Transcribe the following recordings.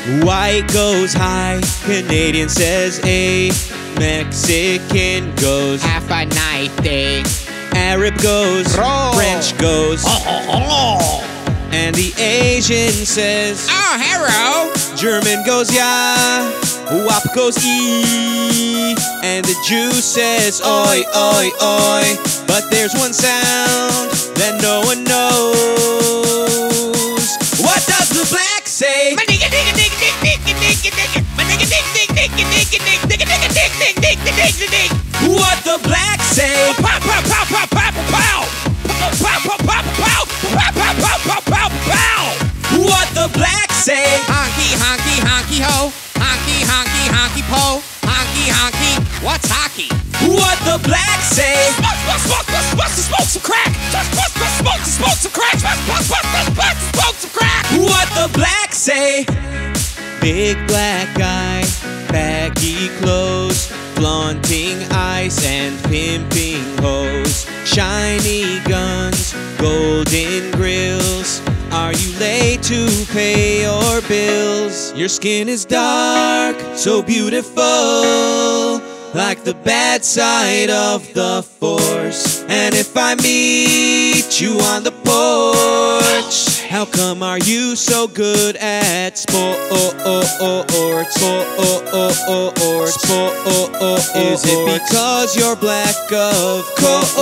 White goes high, Canadian says A, Mexican goes Half a night day. Arab goes Bro. French goes and the Asian says Oh, hello. German goes yeah, Wap goes E, and the Jew says oi, oi, oi. But there's one sound that no one knows. What does the black say? My nigga, nigga, nigga, nigga, nigga, nigga, nigga. My nigga, nigga, nigga, nigga, nigga, nigga, nigga, nigga, nigga, nigga, nigga, nigga. What the black say? Pow, pow, pow, pow, pow, pow. Pow, pow, pow, pow, pow. Pow, pow, pow, pow, pow, pow. What the black say? Honky, honky, honky ho. Honky, honky, honky po. Honky, honky. What's hockey? What the black say? Smoke, smoke, smoke, smoke, smoke some crack. Smoke, smoke, smoke, smoke some crack. Smoke, smoke, smoke, smoke some crack. What the black say? Big black guy, baggy clothes, flaunting ice and pimping hoes, shiny guns, golden grills. Are you late to pay your bills? Your skin is dark, so beautiful, like the bad side of the force. And if I meet you on the porch, how come are you so good at sports? Is it because you're black, of course?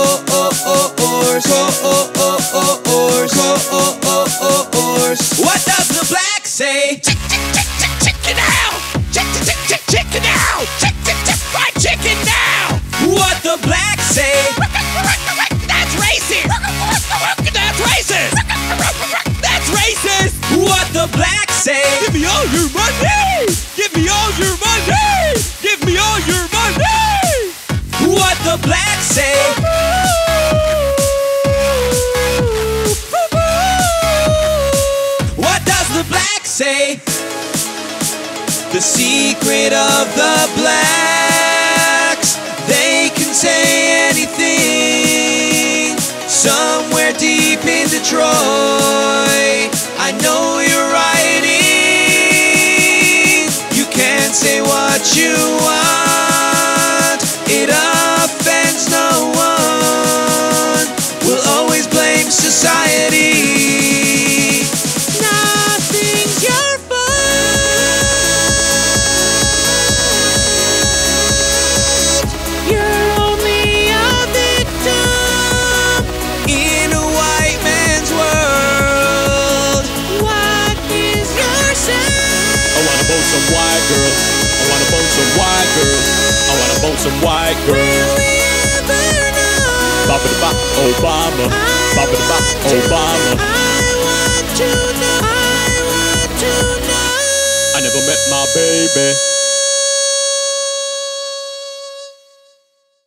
What does the black say? Chicken out! Chicken out! Fried chicken now! What the black say? That's racist! That's racist! That's racist! What the black say? Give me all your money! Give me all your money! Give me all your money! What the black say? What does the black say? The secret of the blacks, they can say anything. Somewhere deep in Detroit, I know you're writing. You can't say what you want, it offends no one. We'll always blame society. Nothing's your fault. You're only a victim in a white man's world. What is your say? I wanna bone some white girls. I wanna bone some white girls. I wanna bone some white girls. Will we ever know? Bop-a-da-bop, Obama. Bop-a-da-bop, Obama. I want to know. I want to know. I never met my baby.